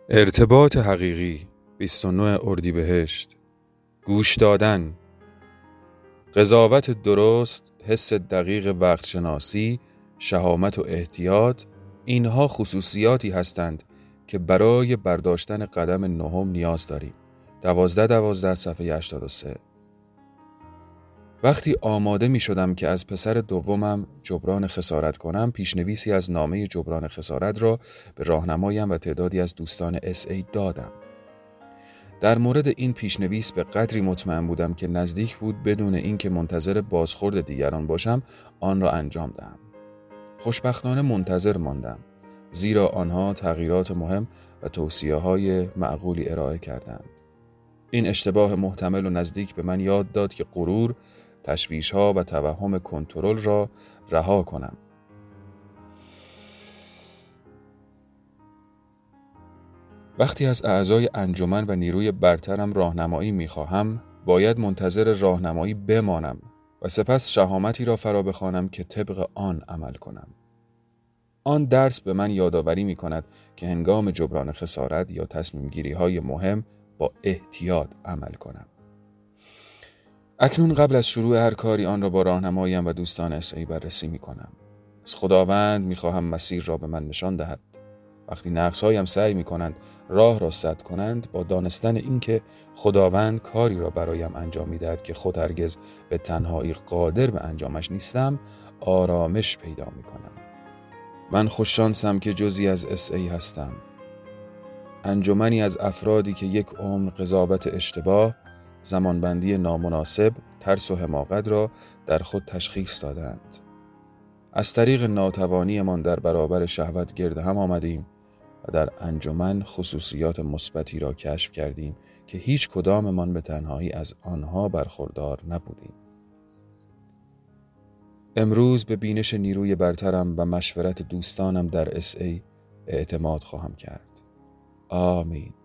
ارتباط حقیقی 29 اردیبهشت. گوش دادن، قضاوت درست، حس دقیق وقت شناسی، شهامت و احتیاط، اینها خصوصیاتی هستند که برای برداشتن قدم نهم نیاز داریم. 12 صفحه 83. وقتی آماده می شدم که از پسر دومم جبران خسارت کنم، پیشنویسی از نامه جبران خسارت را به راهنمایم و تعدادی از دوستان SA دادم. در مورد این پیشنویس به قدری مطمئن بودم که نزدیک بود بدون اینکه منتظر بازخورد دیگران باشم آن را انجام دهم. خوشبختانه منتظر ماندم، زیرا آنها تغییرات مهم و توصیه‌های معقولی ارائه کردند. این اشتباه محتمل و نزدیک به من یاد داد که غرور، تشویش‌ها و توهم کنترل را رها کنم. وقتی از اعضای انجمن و نیروی برترم راهنمایی می‌خواهم، باید منتظر راهنمایی بمانم و سپس شهامتی را فرا بخوانم که طبق آن عمل کنم. آن درس به من یادآوری می‌کند که هنگام جبران خسارت یا تصمیم‌گیری‌های مهم با احتیاط عمل کنم. اکنون قبل از شروع هر کاری آن را با راهنماییم و دوستان SA بررسی می‌کنم. از خداوند می‌خواهم مسیر را به من نشان دهد. وقتی نقص‌هایم سعی می‌کنند راه را سد کنند، با دانستن اینکه خداوند کاری را برایم انجام می‌دهد که خود هرگز به تنهایی قادر به انجامش نیستم، آرامش پیدا می‌کنم. من خوششانسم که جزئی از SA هستم. انجمنی از افرادی که یک عمر قضاوت اشتباه، زمانبندی نامناسب، ترس و حماقت را در خود تشخیص دادند. از طریق ناتوانیمان در برابر شهوت گرد هم آمدیم و در انجمن خصوصیات مثبتی را کشف کردیم که هیچ کداممان به تنهایی از آنها برخوردار نبودیم. امروز به بینش نیروی برترم و مشورت دوستانم در SA اعتماد خواهم کرد. آمین.